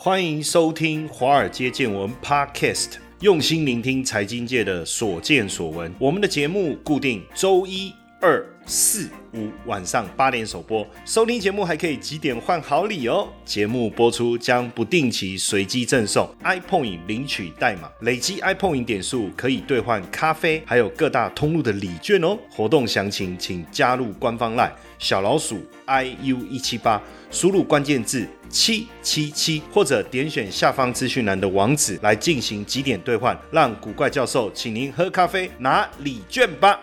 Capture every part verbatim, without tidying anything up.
欢迎收听华尔街见闻 Podcast， 用心聆听财经界的所见所闻。我们的节目固定周一、二、四、五晚上八点首播，收听节目还可以几点换好礼哦。节目播出将不定期随机赠送 iPoint 领取代码，累积 iPoint 点数可以兑换咖啡，还有各大通路的礼券哦。活动详情请加入官方 LINE 小老鼠 I U 一七八，输入关键字七七七，或者点选下方资讯栏的网址来进行几点兑换，让古怪教授请您喝咖啡拿礼券吧。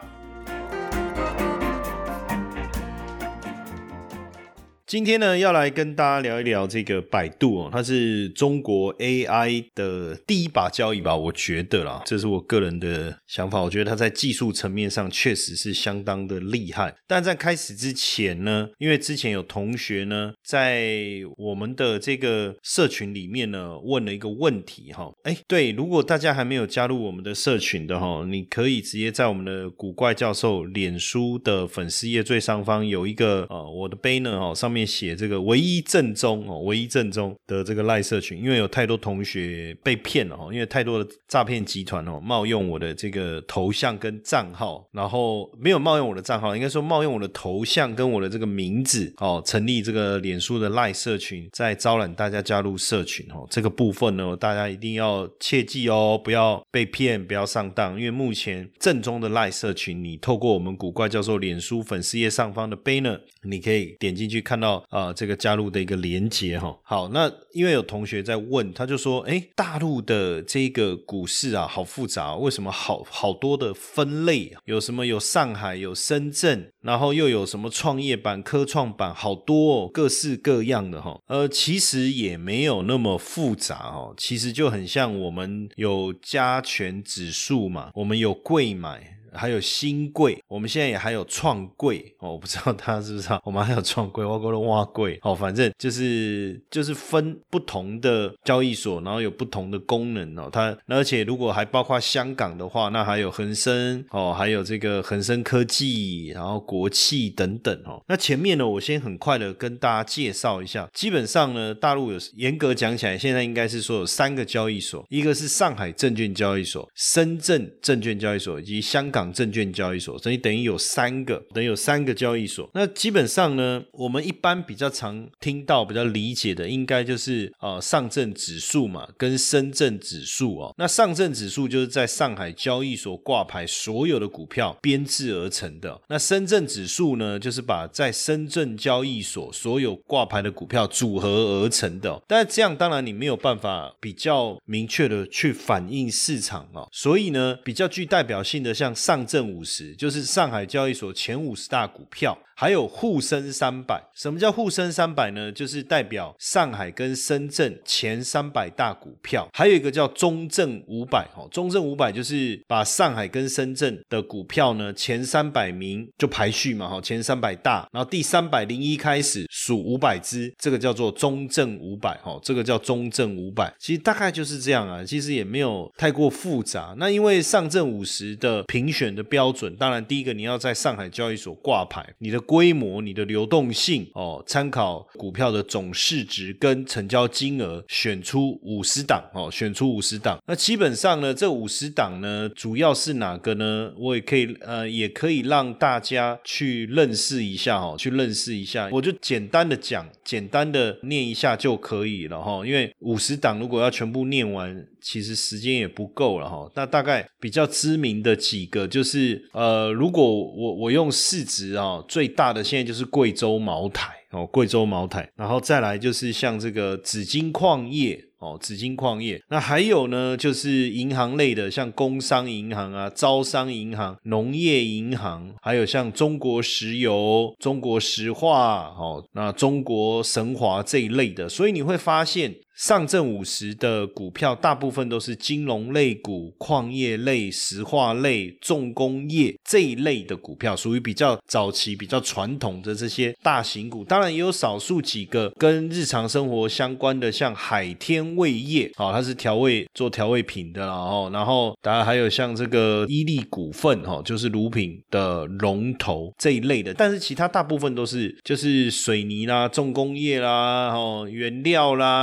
今天呢，要来跟大家聊一聊这个百度哦，它是中国 A I 的第一把交椅吧，我觉得啦，这是我个人的想法。我觉得它在技术层面上确实是相当的厉害。但在开始之前呢，因为之前有同学呢，在我们的这个社群里面呢，问了一个问题哈，哎，对，如果大家还没有加入我们的社群的哈，你可以直接在我们的古怪教授脸书的粉丝页最上方有一个呃我的 banner 哈，上面写这个唯一正宗哦，唯一正宗的这个赖社群，因为有太多同学被骗了哦，因为太多的诈骗集团哦冒用我的这个头像跟账号，然后没有冒用我的账号，应该说冒用我的头像跟我的这个名字哦，成立这个脸书的赖社群，再招揽大家加入社群哦。这个部分呢，大家一定要切记哦，不要被骗，不要上当，因为目前正宗的赖社群，你透过我们古怪教授脸书粉丝页上方的 banner， 你可以点进去看到啊、呃，这个加入的一个连结哈。好，那因为有同学在问，他就说，哎，大陆的这个股市啊，好复杂，为什么好好多的分类啊？有什么有上海，有深圳，然后又有什么创业板、科创板，好多哦，各式各样的哈。呃，其实也没有那么复杂哦，其实就很像我们有加权指数嘛，我们有贵买。还有新贵，我们现在也还有创贵哦，我不知道大家知不知道，我们还有创贵，我说挖贵哦，反正就是就是分不同的交易所，然后有不同的功能哦。它而且如果还包括香港的话，那还有恒生哦，还有这个恒生科技，然后国企等等哦。那前面呢，我先很快的跟大家介绍一下，基本上呢，大陆有严格讲起来，现在应该是说有三个交易所，一个是上海证券交易所、深圳证券交易所以及香港证券交易所，所以等于有三个，等于有三个交易所。那基本上呢，我们一般比较常听到、比较理解的，应该就是呃上证指数嘛，跟深圳指数哦。那上证指数就是在上海交易所挂牌所有的股票编制而成的。那深圳指数呢，就是把在深圳交易所所有挂牌的股票组合而成的。但这样当然你没有办法比较明确的去反映市场哦。所以呢，比较具代表性的像上上证五十就是上海交易所前五十大股票，还有沪深三百。什么叫沪深三百呢？就是代表上海跟深圳前三百大股票。还有一个叫中证五百，中证五百就是把上海跟深圳的股票呢前三百名就排序嘛，前三百大，然后第三百零一开始数五百只，这个叫做中证五百，这个叫中证五百。其实大概就是这样啊，其实也没有太过复杂。那因为上证五十的评选的标准，当然第一个你要在上海交易所挂牌，你的规模、你的流动性哦，参考股票的总市值跟成交金额，选出五十档哦，选出五十档。那基本上呢，这五十档呢，主要是哪个呢？我也可以呃，也可以让大家去认识一下哦，去认识一下。我就简单的讲，简单的念一下就可以了哈，因为五十档如果要全部念完，其实时间也不够了哈。那大概比较知名的几个就是呃，如果我我用市值啊，最大的现在就是贵州茅台哦，贵州茅台，然后再来就是像这个紫金矿业哦，紫金矿业。那还有呢，就是银行类的，像工商银行啊、招商银行、农业银行，还有像中国石油、中国石化哦，那中国神华这一类的。所以你会发现上证五十的股票大部分都是金融类股、矿业类、石化类、重工业这一类的股票，属于比较早期比较传统的这些大型股。当然也有少数几个跟日常生活相关的，像海天味业、哦、它是调味做调味品的啦、哦、然后当然还有像这个伊利股份、哦、就是乳品的龙头这一类的。但是其他大部分都是就是水泥啦、重工业啦、哦、原料啦、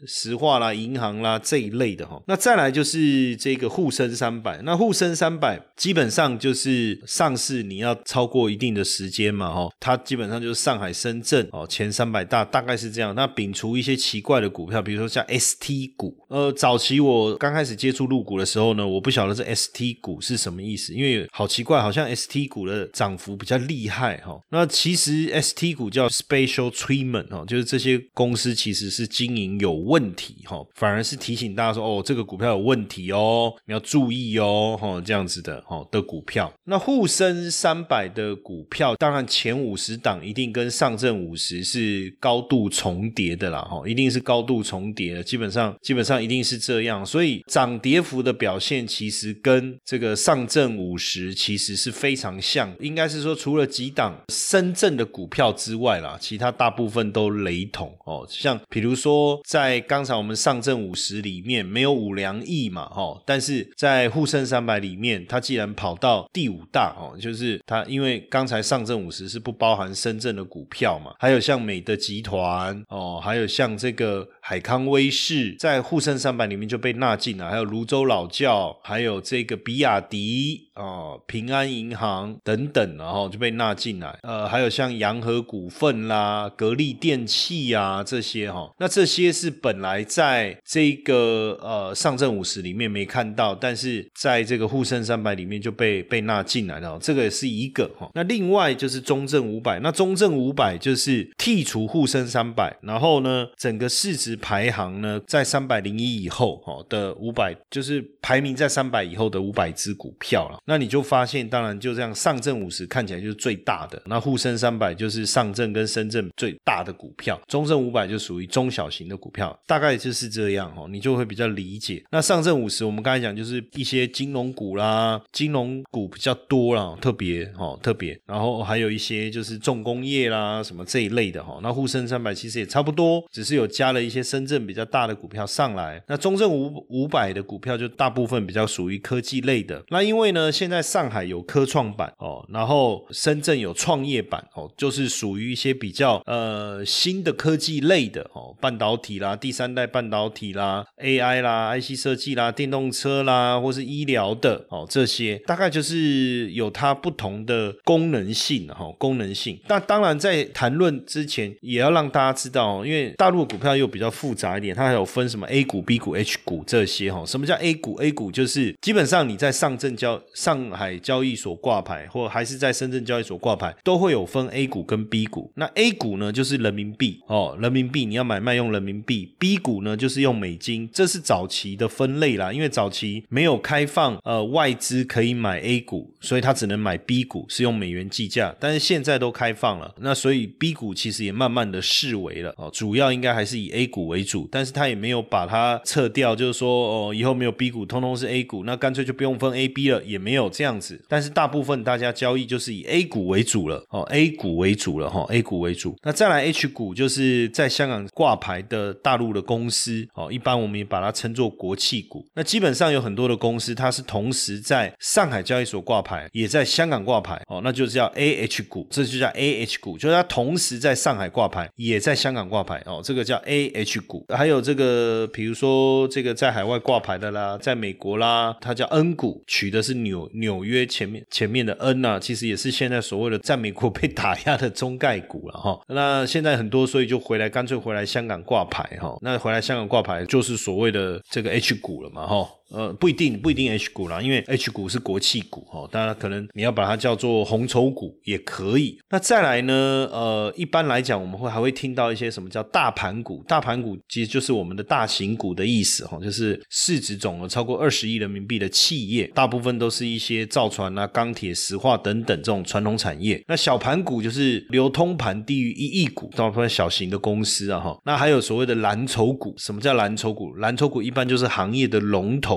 石化啦、银行啦这一类的齁。那再来就是这个沪深三百，那沪深三百基本上就是上市你要超过一定的时间嘛齁，它基本上就是上海、深圳哦前三百大大概是这样。那摒除一些奇怪的股票，比如说像 S T 股，呃，早期我刚开始接触入股的时候呢，我不晓得这 S T 股是什么意思，因为好奇怪，好像 S T 股的涨幅比较厉害齁。那其实 S T 股叫 Special Treatment 齁，就是这些公司其实是经营有问题齁，反而是提醒大家说哦，这个股票有问题哦，你要注意哦齁，这样子的齁的股票。那沪深三百的股票，当然前五十档一定跟上证五十是高度重叠的啦齁，一定是高度重叠的，基本上基本上一定是这样，所以涨跌幅的表现其实跟这个上证五十其实是非常像，应该是说除了几档深圳的股票之外啦，其他大部分都雷同哦。像比如说在刚才我们上证五十里面没有五粮液嘛哦，但是在沪深三百里面它既然跑到第五大哦，就是它因为刚才上证五十是不包含深圳的股票嘛，还有像美的集团哦，还有像这个海康威视在沪深三百里面就被纳进来，还有泸州老窖，还有这个比亚迪哦，平安银行等等，然后就被纳进来。呃，还有像洋河股份啦、格力电器啊这些哈、哦，那这些是本来在这个呃上证五十里面没看到，但是在这个沪深三百里面就被被纳进来了、哦，这个也是一个哈、哦。那另外就是中证五百，那中证五百就是剔除沪深三百，然后呢，整个市值排行呢在三百零一以后哦的五百，就是排名在三百以后的五百只股票了。那你就发现，当然就这样，上证五十看起来就是最大的，那沪深三百就是上证跟深圳最大的股票，中证五百就属于中小型的股票，大概就是这样哦，你就会比较理解。那上证五十我们刚才讲就是一些金融股啦，金融股比较多啦，特别哦特别，然后还有一些就是重工业啦什么这一类的哈。那沪深三百其实也差不多，只是有加了一些深圳比较大的股票上来。那中证五百的股票就大部分比较属于科技类的。那因为呢现在上海有科创板哦，然后深圳有创业板哦，就是属于一些比较呃新的科技类的哦，半导体啦、第三代半导体啦、A I 啦、I C 设计啦、电动车啦，或是医疗的哦，这些大概就是有它不同的功能性哦，功能性。那当然在谈论之前也要让大家知道哦，因为大陆的股票又比较复杂一点，它还有分什么 A 股、B 股、H 股这些哦。什么叫 A 股？ A 股就是基本上你在上证交上海交易所挂牌，或还是在深圳交易所挂牌，都会有分 A 股跟 B 股。那 A 股呢就是人民币哦，人民币你要买卖用人民币。 B 股呢就是用美金，这是早期的分类啦，因为早期没有开放呃外资可以买 A 股，所以他只能买 B 股，是用美元计价。但是现在都开放了，那所以 B 股其实也慢慢的式微了哦，主要应该还是以 A 股为主，但是他也没有把它撤掉，就是说哦以后没有 B 股，通通是 A 股，那干脆就不用分 A、B 了，也没有这样子。但是大部分大家交易就是以 A 股为主了哦 ，A 股为主了哈、哦、，A 股为主。那再来 H 股就是在香港挂牌的大陆的公司哦，一般我们也把它称作国企股。那基本上有很多的公司它是同时在上海交易所挂牌，也在香港挂牌哦，那就叫 A H 股，这就叫 A H 股，就是它同时在上海挂牌，也在香港挂牌哦，这个叫 A H 股。还有这个比如说这个在海外挂牌的啦，在美国啦，它叫 N 股，取的是纽纽约前面前面的 N 啊，其实也是现在所谓的在美国被打压的中概股了哈。那现在很多所以就回来干脆回来香港挂牌哈，那回来香港挂牌就是所谓的这个 H 股了嘛哈。呃，不一定，不一定 H 股啦，因为 H 股是国企股哦，当然可能你要把它叫做红筹股也可以。那再来呢，呃，一般来讲我们会还会听到一些什么叫大盘股，大盘股其实就是我们的大型股的意思哈、哦，就是市值总额超过二十亿人民币的企业，大部分都是一些造船啊、钢铁、石化等等这种传统产业。那小盘股就是流通盘低于一亿股，大部分小型的公司啊哈。那还有所谓的蓝筹股，什么叫蓝筹股？蓝筹股一般就是行业的龙头。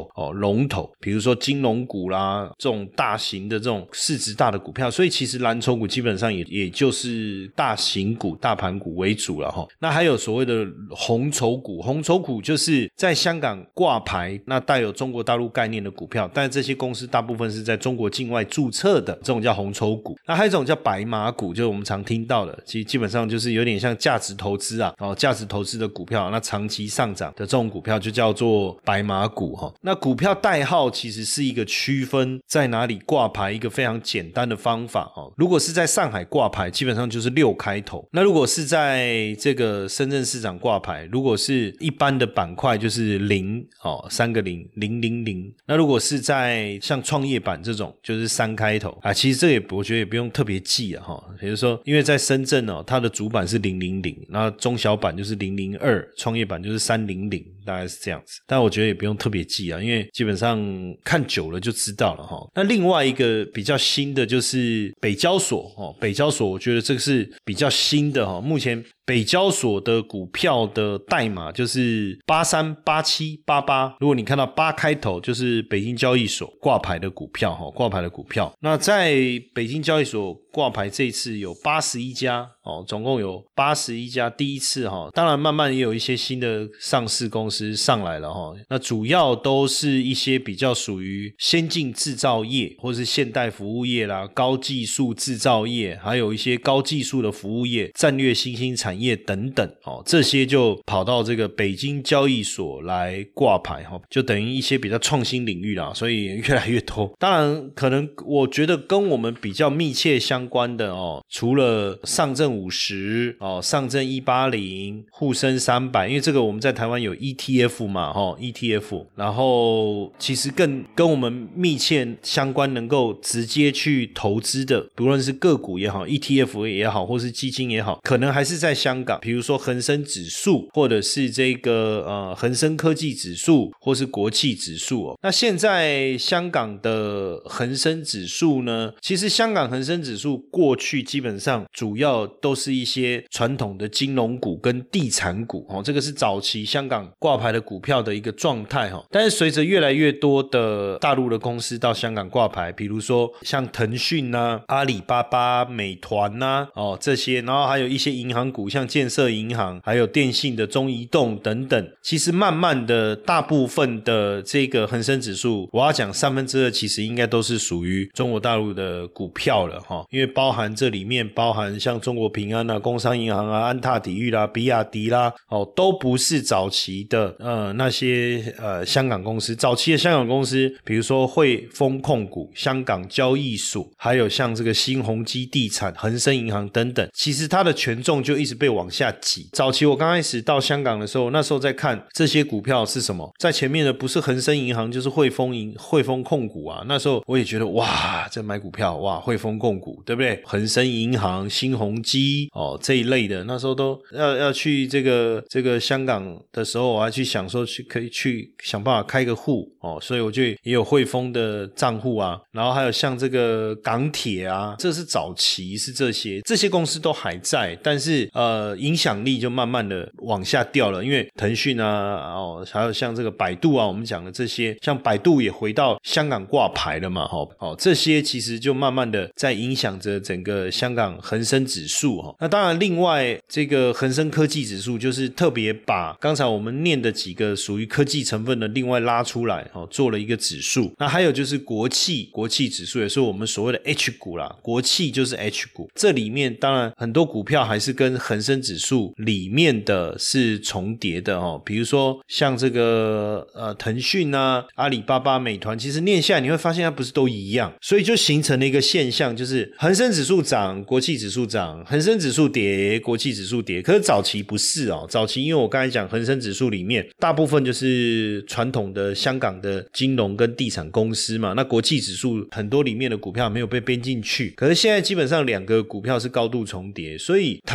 头哦龙头，比如说金融股啦，这种大型的这种市值大的股票，所以其实蓝筹股基本上也也就是大型股大盘股为主了齁。那还有所谓的红筹股，红筹股就是在香港挂牌，那带有中国大陆概念的股票，但这些公司大部分是在中国境外注册的，这种叫红筹股。那还有一种叫白马股，就是我们常听到的，其实基本上就是有点像价值投资啊，哦，价值投资的股票，那长期上涨的这种股票就叫做白马股齁。那股票代号其实是一个区分在哪里挂牌一个非常简单的方法齁。如果是在上海挂牌，基本上就是六开头，那如果是在这个深圳市场挂牌，如果是一般的板块就是零哦，三个零零零零。那如果是在像创业板这种就是三开头啊，其实这也我觉得也不用特别记啊哈。比如说因为在深圳哦，它的主板是零零零，那中小板就是零零二，创业板就是三零零，大概是这样子。但我觉得也不用特别记啊，因为基本上看久了就知道了哈。那另外一个比较新的就是北交所哦，北交所我觉得这个是比较新的哈，目前北交所的股票的代码就是八三八七八八，如果你看到八开头就是北京交易所挂牌的股票齁，挂牌的股票。那在北京交易所挂牌这一次有八十一家哦，总共有八十一家，第一次齁，当然慢慢也有一些新的上市公司上来了齁。那主要都是一些比较属于先进制造业或是现代服务业啦，高技术制造业，还有一些高技术的服务业，战略新兴产业等等哦，这些就跑到这个北京交易所来挂牌哈，就等于一些比较创新领域啦，所以越来越多。当然可能我觉得跟我们比较密切相关的哦，除了上证五十哦，上证一百八十，沪深三百，因为这个我们在台湾有 E T F 嘛齁 E T F， 然后其实更跟我们密切相关能够直接去投资的，不论是个股也好 E T F 也好或是基金也好，可能还是在香港，比如说恒生指数或者是这个呃恒生科技指数或是国企指数哦。那现在香港的恒生指数呢，其实香港恒生指数过去基本上主要都是一些传统的金融股跟地产股哦，这个是早期香港挂牌的股票的一个状态哦。但是随着越来越多的大陆的公司到香港挂牌，比如说像腾讯啊、阿里巴巴、美团啊哦这些，然后还有一些银行股，像建设银行，还有电信的中移动等等，其实慢慢的大部分的这个恒生指数，我要讲三分之二其实应该都是属于中国大陆的股票了齁，因为包含这里面包含像中国平安啊、工商银行啊、安踏体育啦、比亚迪啦哦，都不是早期的呃那些呃香港公司，早期的香港公司比如说汇丰控股、香港交易所，还有像这个新鸿基地产、恒生银行等等，其实它的权重就一直被往下挤。早期我刚开始到香港的时候，那时候在看这些股票是什么，在前面的不是恒生银行就是汇丰银汇丰控股啊，那时候我也觉得哇，这买股票哇，汇丰控股对不对？恒生银行、新鸿基哦这一类的，那时候都要要去这个这个香港的时候，我还去想说去可以去想办法开个户哦，所以我就也有汇丰的账户啊，然后还有像这个港铁啊，这是早期是这些这些公司都还在，但是呃影响力就慢慢的往下掉了，因为腾讯啊哦，还有像这个百度啊，我们讲的这些，像百度也回到香港挂牌了嘛齁哦，这些其实就慢慢的在影响着整个香港恒生指数齁。那当然另外这个恒生科技指数就是特别把刚才我们念的几个属于科技成分的另外拉出来哦，做了一个指数。那还有就是国企国企指数，也是我们所谓的 H 股啦，国企就是 H 股，这里面当然很多股票还是跟恒生指数里面的是重叠的哦，比如说像这个呃腾讯啊、阿里巴巴、美团，其实念下来你会发现它不是都一样，所以就形成了一个现象，就是恒生指数涨，国企指数涨，恒生指数跌，国企指数跌。可是早期不是哦，早期因为我刚才讲恒生指数里面大部分就是传统的香港的金融跟地产公司嘛，那国企指数很多里面的股票没有被编进去，可是现在基本上两个股票是高度重叠，所以坦白说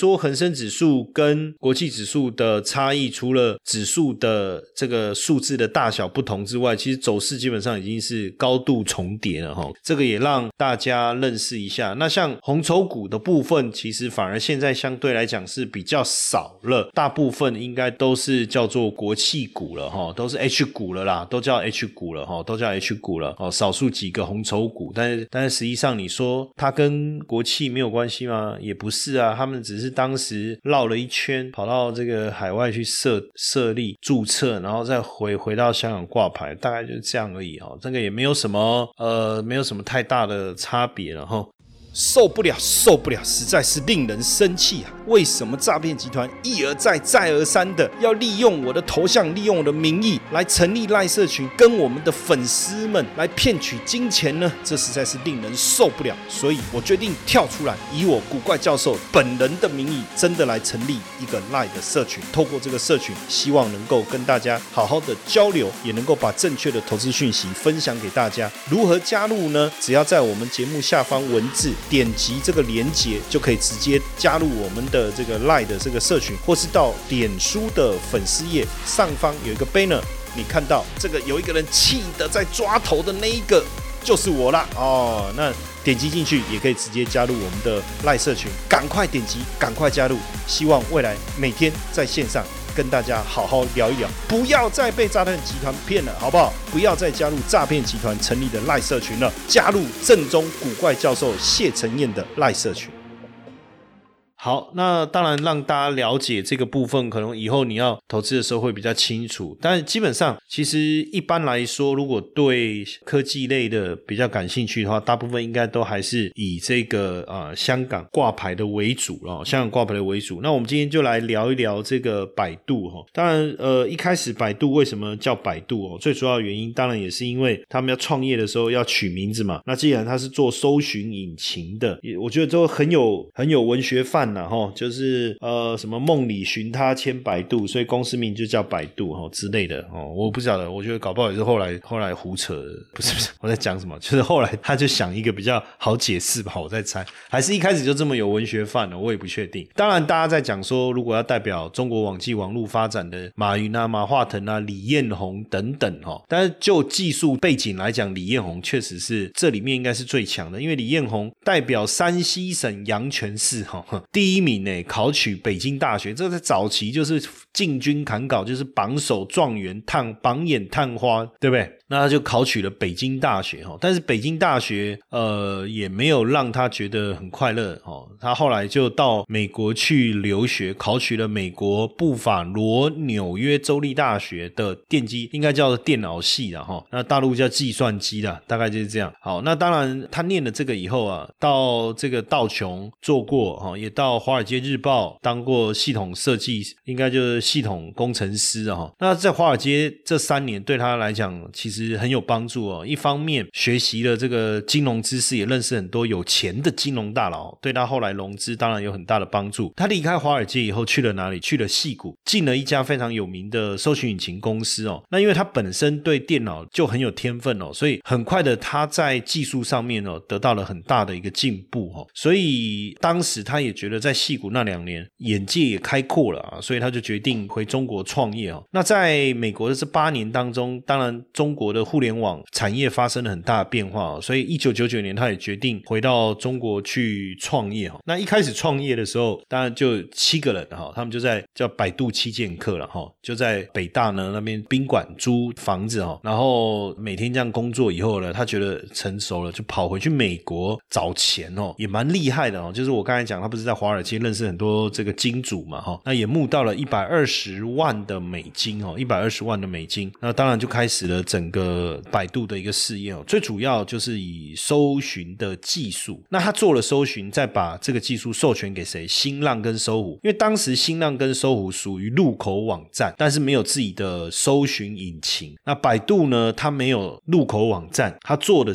说恒生指数跟国际指数的差异，除了指数的这个数字的大小不同之外，其实走势基本上已经是高度重叠了齁，这个也让大家认识一下。那像红筹股的部分，其实反而现在相对来讲是比较少了，大部分应该都是叫做国企股了齁，都是 H 股了啦，都叫 H 股了齁，都叫 H 股了齁，少数几个红筹股，但是但是实际上你说它跟国企没有关系吗？也不是啊，他们只是当时绕了一圈，跑到这个海外去设设立注册，然后再回回到香港挂牌，大概就是这样而已齁，这个也没有什么呃没有什么太大的差别了齁。受不了受不了，实在是令人生气啊！为什么诈骗集团一而再再而三的要利用我的头像，利用我的名义来成立赖社群，跟我们的粉丝们来骗取金钱呢？这实在是令人受不了，所以我决定跳出来，以我古怪教授本人的名义，真的来成立一个赖的社群。透过这个社群，希望能够跟大家好好的交流，也能够把正确的投资讯息分享给大家。如何加入呢？只要在我们节目下方文字点击这个连结，就可以直接加入我们的这个 LINE 的这个社群，或是到脸书的粉丝页上方有一个 banner， 你看到这个有一个人气的在抓头的那一个就是我啦哦，那点击进去也可以直接加入我们的 LINE 社群，赶快点击，赶快加入，希望未来每天在线上跟大家好好聊一聊，不要再被诈骗集团骗了，好不好？不要再加入诈骗集团成立的赖社群了，加入正宗古怪教授谢承彦的赖社群。好，那当然让大家了解这个部分，可能以后你要投资的时候会比较清楚。但基本上其实一般来说，如果对科技类的比较感兴趣的话，大部分应该都还是以这个呃香港挂牌的为主哦，香港挂牌的为主。那我们今天就来聊一聊这个百度哦。当然呃一开始百度为什么叫百度哦？最主要的原因当然也是因为他们要创业的时候要取名字嘛。那既然他是做搜寻引擎的，我觉得都很有很有文学范就是呃什么梦里寻他千百度，所以公司名就叫百度齁之类的齁，我不晓得，我觉得搞不好也是后来后来胡扯的，不是不是我在讲什么，就是后来他就想一个比较好解释吧，我在猜，还是一开始就这么有文学范了，我也不确定。当然大家在讲说，如果要代表中国网际网络发展的马云啊、马化腾啊、李彦宏等等齁，但是就技术背景来讲，李彦宏确实是这里面应该是最强的，因为李彦宏代表山西省阳泉市齁，第一名考取北京大学，这在早期就是进军砍稿，就是榜首状元探榜眼探花，对不对？那他就考取了北京大学，但是北京大学呃也没有让他觉得很快乐，他后来就到美国去留学，考取了美国布法罗纽约州立大学的电机，应该叫做电脑系啦，那大陆叫计算机啦，大概就是这样。好，那当然他念了这个以后啊，到这个道琼做过，也到华尔街日报当过系统设计，应该就是系统工程师啊。那在华尔街这三年对他来讲其实很有帮助哦。一方面学习了这个金融知识，也认识很多有钱的金融大佬，对他后来融资当然有很大的帮助。他离开华尔街以后去了哪里？去了矽谷，进了一家非常有名的搜寻引擎公司哦。那因为他本身对电脑就很有天分哦，所以很快的他在技术上面哦得到了很大的一个进步哦。所以当时他也觉得在矽谷那两年眼界也开阔了啊，所以他就决定回中国创业哦。那在美国的这八年当中，当然中国的互联网产业发生了很大的变化哦，所以一九九九年他也决定回到中国去创业哦。那一开始创业的时候，当然就七个人哈，他们就在叫百度七剑客了哈，就在北大呢那边宾馆租房子哈，然后每天这样工作以后呢，他觉得成熟了，就跑回去美国找钱哦，也蛮厉害的哦。就是我刚才讲，他不是在华尔街认识很多这个金主嘛哈，那也募到了一百二十万的美金哦，一百二十万的美金，那当然就开始了整个百度的一个事业哦。最主要就是以搜寻的技术，那他做了搜寻，再把这个技术授权给谁？新浪跟搜狐，因为当时新浪跟搜狐属于入口网站，但是没有自己的搜寻引擎。那百度呢，它没有入口网站，它做的是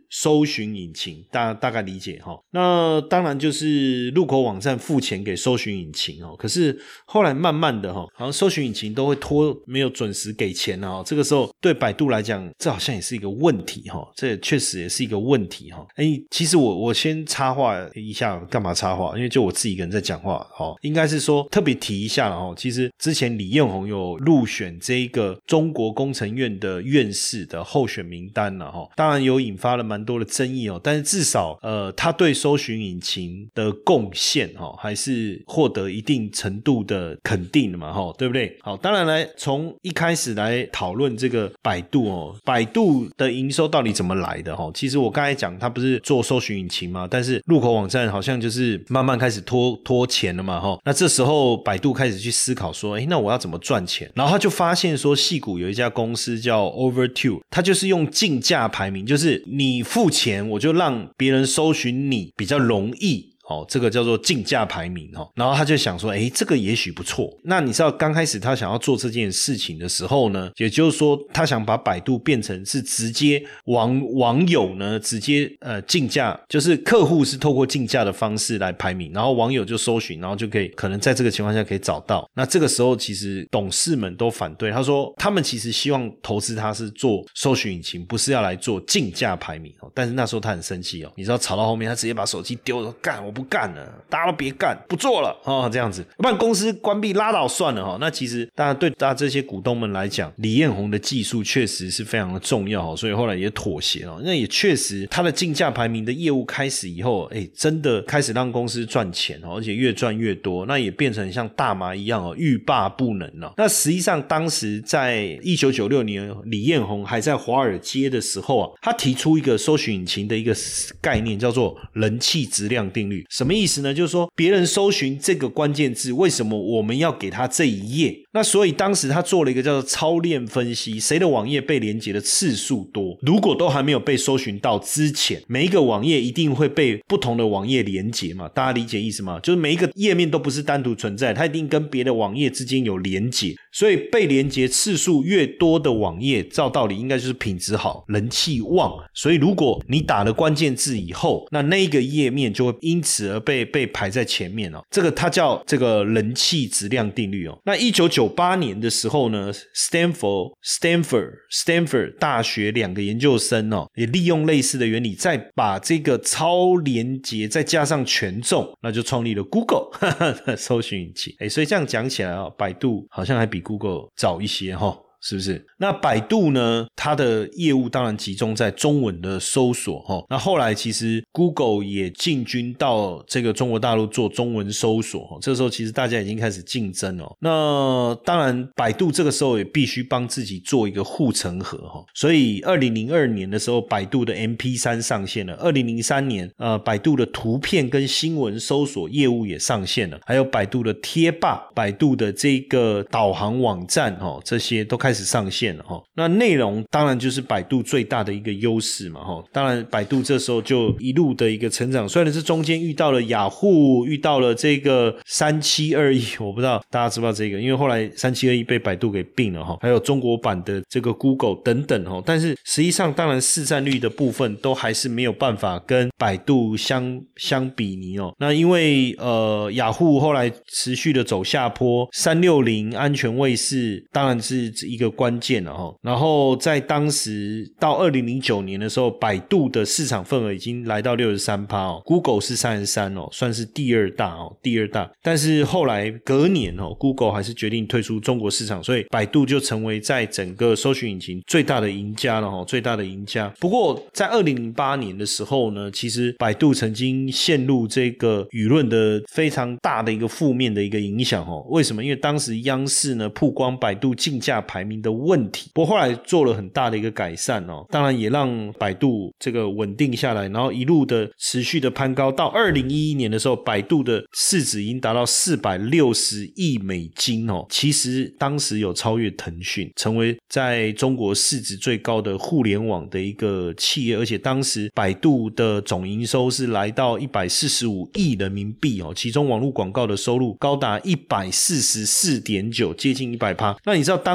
搜寻引擎，大大概理解齁。那当然就是入口网站付钱给搜寻引擎齁，可是后来慢慢的齁，好像搜寻引擎都会拖，没有准时给钱齁，这个时候对百度来讲，这好像也是一个问题齁，这确实也是一个问题齁。诶，其实我我先插话一下，干嘛插话？因为就我自己一个人在讲话齁，应该是说特别提一下了齁。其实之前李彦宏有入选这个中国工程院的院士的候选名单了齁，当然有引发了蛮多的争议哦，但是至少呃他对搜寻引擎的贡献齁还是获得一定程度的肯定的嘛齁，对不对？好，当然来从一开始来讨论这个百度哦，百度的营收到底怎么来的齁？其实我刚才讲他不是做搜寻引擎嘛，但是入口网站好像就是慢慢开始拖拖钱了嘛齁，那这时候百度开始去思考说，诶，那我要怎么赚钱？然后他就发现说矽谷有一家公司叫 Overture， 他就是用竞价排名，就是你付钱我就让别人搜寻你比较容易哦，这个叫做竞价排名哦，然后他就想说，诶，这个也许不错。那你知道刚开始他想要做这件事情的时候呢，也就是说他想把百度变成是直接网网友呢直接呃竞价，就是客户是透过竞价的方式来排名，然后网友就搜寻，然后就可以可能在这个情况下可以找到。那这个时候其实董事们都反对，他说他们其实希望投资他是做搜寻引擎，不是要来做竞价排名哦。但是那时候他很生气哦，你知道吵到后面他直接把手机丢了，干我不不干了，大家都别干，不做了哦，这样子，不然公司关闭拉倒算了哈、哦。那其实当然对大家这些股东们来讲，李彦宏的技术确实是非常的重要、哦、所以后来也妥协了、哦。那也确实他的竞价排名的业务开始以后，哎，真的开始让公司赚钱哦，而且越赚越多，那也变成像大麻一样哦，欲罢不能了、哦。那实际上当时在一九九六年李彦宏还在华尔街的时候啊，他提出一个搜寻引擎的一个概念，叫做人气质量定律。什么意思呢？就是说别人搜寻这个关键字，为什么我们要给他这一页？那所以当时他做了一个叫做超链分析，谁的网页被连结的次数多，如果都还没有被搜寻到之前，每一个网页一定会被不同的网页连结嘛，大家理解意思吗？就是每一个页面都不是单独存在，它一定跟别的网页之间有连结，所以被连结次数越多的网页，照道理应该就是品质好，人气旺。所以如果你打了关键字以后，那那一个页面就会因此而被被排在前面哦，这个它叫这个人气质量定律哦。那一九九八年的时候呢 ，Stanford Stanford Stanford 大学两个研究生哦，也利用类似的原理，再把这个超连结再加上权重，那就创立了 Google 搜寻引擎。哎，所以这样讲起来哦，百度好像还比 Google 早一些哈、哦。是不是？那百度呢，它的业务当然集中在中文的搜索齁。那后来其实 Google 也进军到这个中国大陆做中文搜索齁，这时候其实大家已经开始竞争了。那当然百度这个时候也必须帮自己做一个护城河齁。所以二零零二年的时候，百度的 M P 三 上线了，二零零三年呃百度的图片跟新闻搜索业务也上线了，还有百度的贴吧、百度的这个导航网站齁，这些都开始开始上线了齁。那内容当然就是百度最大的一个优势嘛齁。当然百度这时候就一路的一个成长，虽然是中间遇到了雅虎，遇到了这个三七二一，我不知道大家知不知道这个，因为后来三七二一被百度给并了齁，还有中国版的这个 Google 等等齁。但是实际上当然市占率的部分都还是没有办法跟百度相相比拟哦。那因为呃雅虎后来持续的走下坡，三六零安全卫士当然是一个关键了齁。然后在当时到二零零九年的时候，百度的市场份额已经来到 百分之六十三 哦 Google 是三十三哦，算是第二大哦，第二大。但是后来隔年哦 Google 还是决定退出中国市场，所以百度就成为在整个搜寻引擎最大的赢家了齁，最大的赢家。不过在二零零八年的时候呢，其实百度曾经陷入这个舆论的非常大的一个负面的一个影响齁。为什么？因为当时央视呢曝光百度竞价排名的问题，不过后来做了很大的一个改善哦，当然也让百度这个稳定下来，然后一路的持续的攀高，到二零一一年的时候，百度的市值已经达到四百六十亿美金哦，其实当时有超越腾讯，成为在中国市值最高的互联网的一个企业，而且当时百度的总营收是来到一百四十五亿人民币哦，其中网络广告的收入高达 一百四十四点九， 接近 百分之百。 那你知道当时百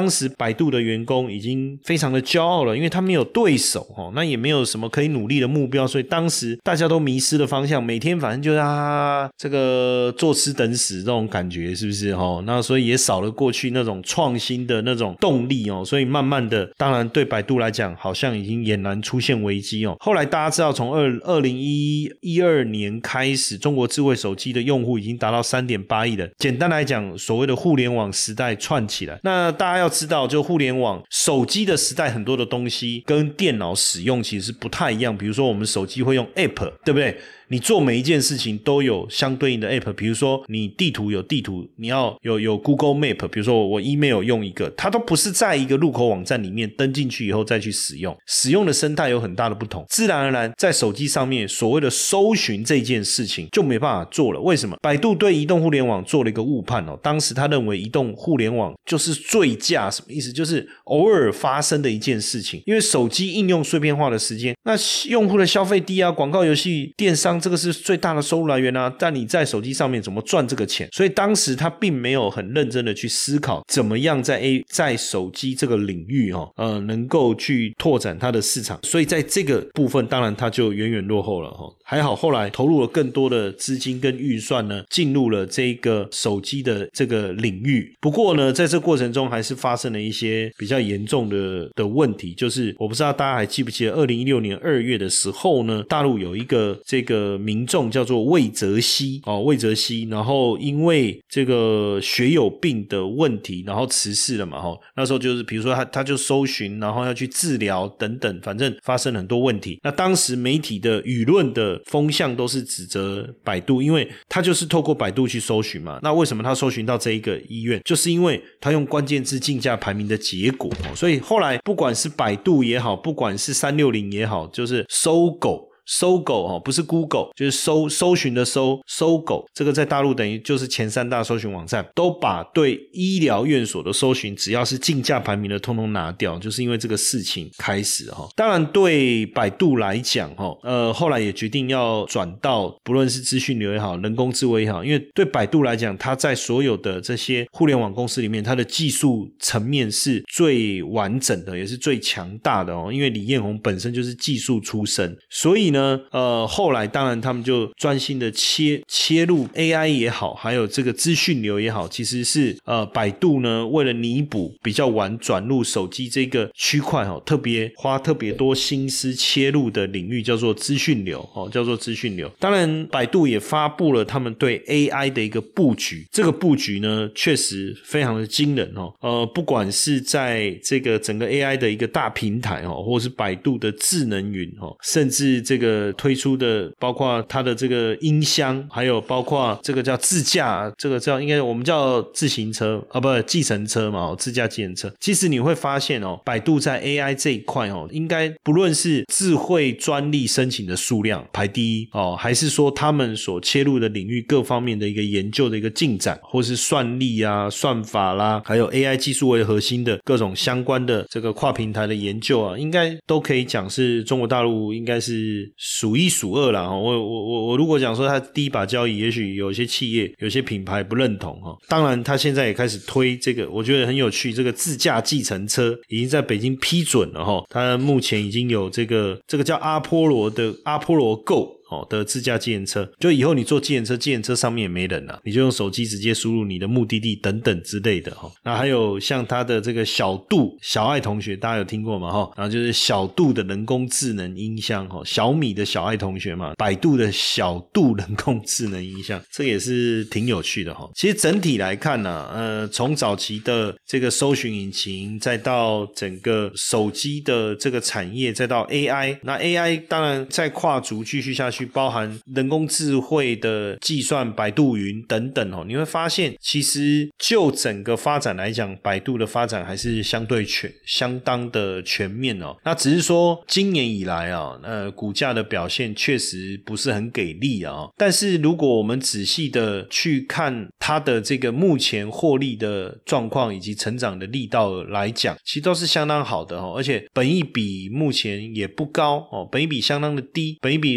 百度的员工已经非常的骄傲了，因为他没有对手、哦、那也没有什么可以努力的目标，所以当时大家都迷失了方向，每天反正就是啊这个坐吃等死这种感觉，是不是、哦、那所以也少了过去那种创新的那种动力哦，所以慢慢的当然对百度来讲好像已经俨然出现危机哦。后来大家知道从二零一二年开始，中国智慧手机的用户已经达到 三点八亿人，简单来讲所谓的互联网时代串起来。那大家要知道就互联网手机的时代很多的东西跟电脑使用其实是不太一样，比如说我们手机会用 App 对不对，你做每一件事情都有相对应的 App， 比如说你地图有地图，你要有有 Google Map， 比如说我 email 用一个，它都不是在一个入口网站里面登进去以后再去使用，使用的生态有很大的不同，自然而然在手机上面所谓的搜寻这件事情就没办法做了。为什么？百度对移动互联网做了一个误判哦，当时他认为移动互联网就是最价，什么意思？就是偶尔发生的一件事情，因为手机应用碎片化的时间，那用户的消费低啊，广告游戏电商这个是最大的收入来源啊，但你在手机上面怎么赚这个钱？所以当时他并没有很认真的去思考怎么样在 A 在手机这个领域哦，呃，能够去拓展它的市场，所以在这个部分当然他就远远落后了哦。还好后来投入了更多的资金跟预算呢，进入了这个手机的这个领域。不过呢，在这过程中还是发生了一些比较严重的的问题，就是我不知道大家还记不记得二零一六年二月的时候呢，大陆有一个这个民众叫做魏则西哦，魏则西，然后因为这个血友病的问题，然后辞世了嘛齁，那时候就是比如说他他就搜寻，然后要去治疗等等，反正发生了很多问题。那当时媒体的舆论的风向都是指责百度，因为他就是透过百度去搜寻嘛。那为什么他搜寻到这一个医院？就是因为他用关键字竞价排名的结果，所以后来不管是百度也好，不管是三六零也好，就是搜狗搜狗哦，不是 Google， 就是搜搜寻的搜搜狗，这个在大陆等于就是前三大搜寻网站，都把对医疗院所的搜寻只要是竞价排名的通通拿掉，就是因为这个事情开始哈。当然对百度来讲哈，呃后来也决定要转到不论是资讯流也好，人工智慧也好，因为对百度来讲，它在所有的这些互联网公司里面，它的技术层面是最完整的，也是最强大的哦。因为李彦宏本身就是技术出身，所以呢呃，后来当然他们就专心的切切入 A I 也好，还有这个资讯流也好，其实是呃百度呢为了弥补比较晚转入手机这个区块哦，特别花特别多心思切入的领域叫做资讯流哦，叫做资讯流。当然百度也发布了他们对 A I 的一个布局，这个布局呢确实非常的惊人哦。呃，不管是在这个整个 A I 的一个大平台哦，或是百度的智能云哦，甚至这个推出的包括它的这个音箱，还有包括这个叫自驾，这个叫应该我们叫自行车啊，不计程车嘛，自驾计程车。其实你会发现哦，百度在 A I 这一块哦，应该不论是智慧专利申请的数量排第一哦，还是说他们所切入的领域各方面的一个研究的一个进展，或是算力啊、算法啦，还有 A I 技术为核心的各种相关的这个跨平台的研究啊，应该都可以讲是中国大陆应该是数一数二啦。我我我我如果讲说它第一把交椅，也许有些企业有些品牌不认同哈。当然它现在也开始推这个，我觉得很有趣，这个自驾计程车已经在北京批准了哈。它目前已经有这个这个叫阿波罗的阿波罗 Go哦的自驾计程车，就以后你坐计程车，计程车上面也没人了，你就用手机直接输入你的目的地等等之类的哈。那还有像他的这个小度小爱同学，大家有听过吗哈？然后就是小度的人工智能音箱哈，小米的小爱同学嘛，百度的小度人工智能音箱，这也是挺有趣的哈。其实整体来看呢、啊，呃，从早期的这个搜寻引擎，再到整个手机的这个产业，再到 A I， 那 A I 当然再跨足继续下去。去包含人工智慧的计算、百度云等等哦，你会发现其实就整个发展来讲，百度的发展还是相对全相当的全面哦。那只是说今年以来啊，呃，股价的表现确实不是很给力啊。但是如果我们仔细的去看它的这个目前获利的状况以及成长的力道来讲，其实都是相当好的哦。而且本益比目前也不高哦，本益比相当的低，本益比它不到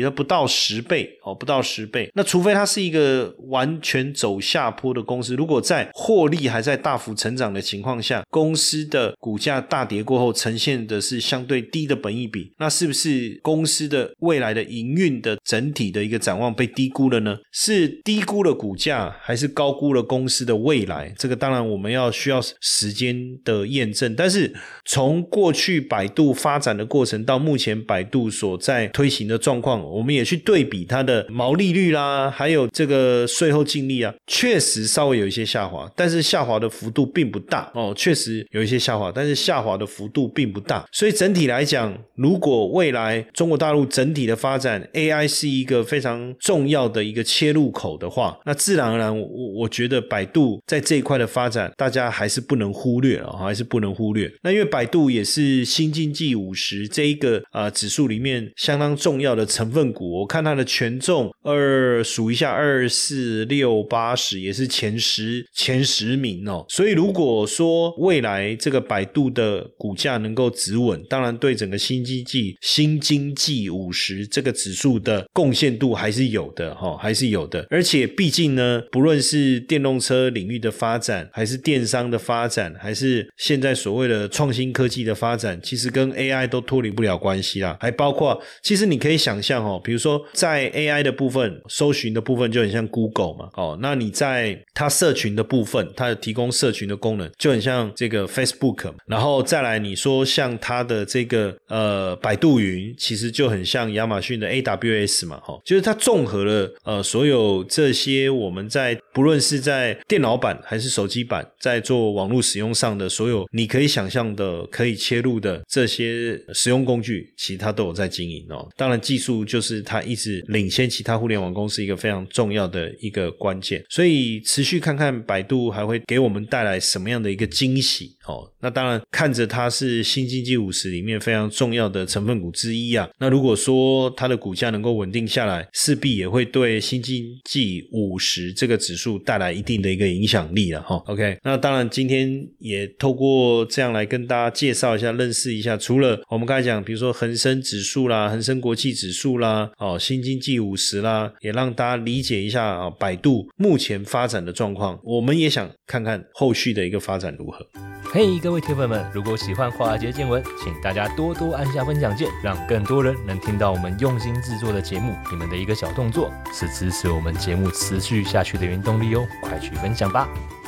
十倍哦，不到十倍。那除非它是一个完全走下坡的公司，如果在获利还在大幅成长的情况下，公司的股价大跌过后呈现的是相对低的本益比，那是不是公司的未来的营运的整体的一个展望被低估了呢？是低估了股价还是高估了公司的未来？这个当然我们要需要时间的验证，但是从过去百度发展的过程到目前百度所在推行的状况，我们也去对比它的毛利率啦，还有这个税后净利啊，确实稍微有一些下滑，但是下滑的幅度并不大哦，确实有一些下滑，但是下滑的幅度并不大。所以整体来讲，如果未来中国大陆整体的发展 A I 是一个非常重要的一个切入口的话，那自然而然我我觉得百度在这一块的发展大家还是不能忽略、哦、还是不能忽略。那因为百度也是新经济五十这一个、呃、指数里面相当重要的成分股，我看它的权重二数一下二四六八十也是前十前十名哦。所以如果说未来这个百度的股价能够止稳，当然对整个新经济新经济五十这个指数的贡献度还是有的、哦、还是有的。而且毕竟呢，不论是电动车领域的发展，还是电商的发展，还是现在所谓的创新科技的发展，其实跟 A I 都脱离不了关系啦。还包括其实你可以想象哦，比如说在 A I 的部分，搜寻的部分就很像 Google 嘛，哦，那你在它社群的部分，它提供社群的功能就很像这个 Facebook， 然后再来你说像它的这个呃百度云，其实就很像亚马逊的 A W S 嘛，哦，就是它综合了呃所有这些我们在不论是在电脑版还是手机版在做网络使用上的所有你可以想象的可以切入的这些使用工具，其实它都有在经营哦。当然技术就是它一直领先其他互联网公司一个非常重要的一个关键，所以持续看看百度还会给我们带来什么样的一个惊喜哦。那当然看着它是新经济五十里面非常重要的成分股之一啊，那如果说它的股价能够稳定下来，势必也会对新经济五十这个指数带来一定的一个影响力啦、哦、OK， 那当然今天也透过这样来跟大家介绍一下认识一下，除了我们刚才讲比如说恒生指数啦，恒生国际指数啦、哦、新经济五十啦，也让大家理解一下、哦、百度目前发展的状况，我们也想看看后续的一个发展如何。 嘿、hey, 各位铁粉们，如果喜欢华尔街见闻，请大家多多按下分享键，让更多人能听到我们用心制作的节目。你们的一个小动作是支持我们节目持续下去的原动力哦，快去分享吧。